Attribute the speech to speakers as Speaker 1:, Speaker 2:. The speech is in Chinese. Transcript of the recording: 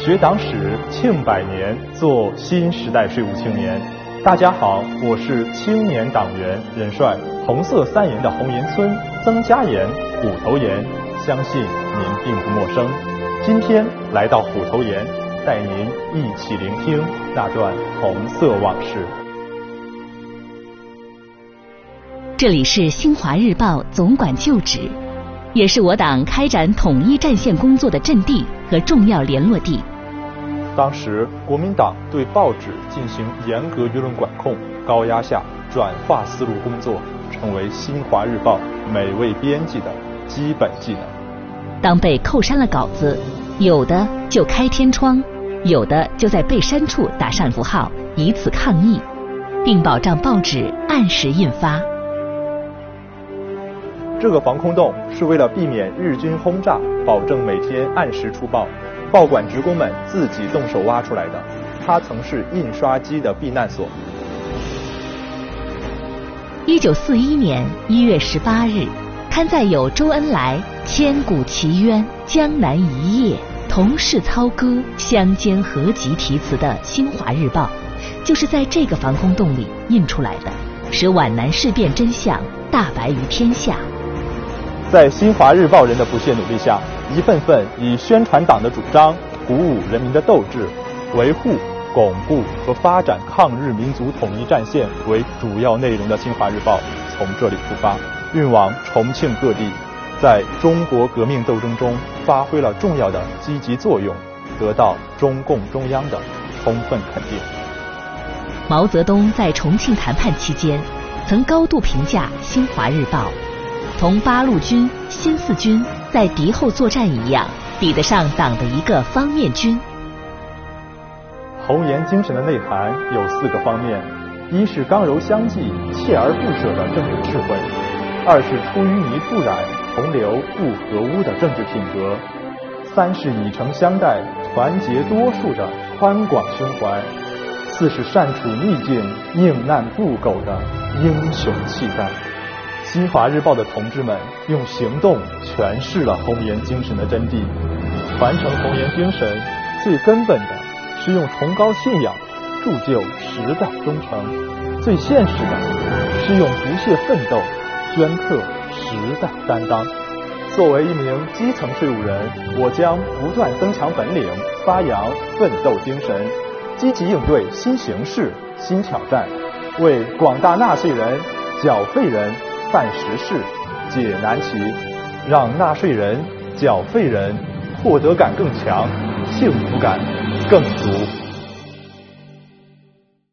Speaker 1: 学党史，庆百年，做新时代税务青年。大家好，我是青年党员任帅，红色3盐的红岩村、曾家岩、虎头岩，相信您并不陌生。今天来到虎头岩，带您一起聆听那段红色往事。
Speaker 2: 这里是新华日报总管旧址，也是我党开展统一战线工作的阵地和重要联络地。
Speaker 1: 当时国民党对报纸进行严格舆论管控，高压下转化思路工作成为新华日报每位编辑的基本技能。
Speaker 2: 当被扣删了稿子，有的就开天窗，有的就在被删处打上符号，以此抗议，并保障报纸按时印发。
Speaker 1: 这个防空洞是为了避免日军轰炸，保证每天按时出报，报馆职工们自己动手挖出来的。它曾是印刷机的避难所。
Speaker 2: 1941年1月18日，刊载有周恩来千古奇冤、江南一夜、同是操戈、相煎何急题词的《新华日报》，就是在这个防空洞里印出来的，使皖南事变真相大白于天下。
Speaker 1: 在新华日报人的不懈努力下，一份份以宣传党的主张、鼓舞人民的斗志、维护、巩固和发展抗日民族统一战线为主要内容的新华日报从这里出发，运往重庆各地，在中国革命斗争中发挥了重要的积极作用，得到中共中央的充分肯定。
Speaker 2: 毛泽东在重庆谈判期间，曾高度评价新华日报，同八路军、新四军在敌后作战一样，比得上党的一个方面军。
Speaker 1: 红岩精神的内涵有4个方面：一是刚柔相济、锲而不舍的政治智慧；二是出淤泥不染、同流不合污的政治品格；三是以诚相待、团结多数的宽广胸怀；四是善处逆境、宁难不苟的英雄气概。新华日报的同志们用行动诠释了红岩精神的真谛。传承红岩精神，最根本的是用崇高信仰铸就时代忠诚，最现实的是用不懈奋斗镌刻时代担当。作为一名基层税务人，我将不断增强本领，发扬奋斗精神，积极应对新形势、新挑战，为广大纳税人、缴费人办实事、解难题，让纳税人、缴费人获得感更强，幸福感更足。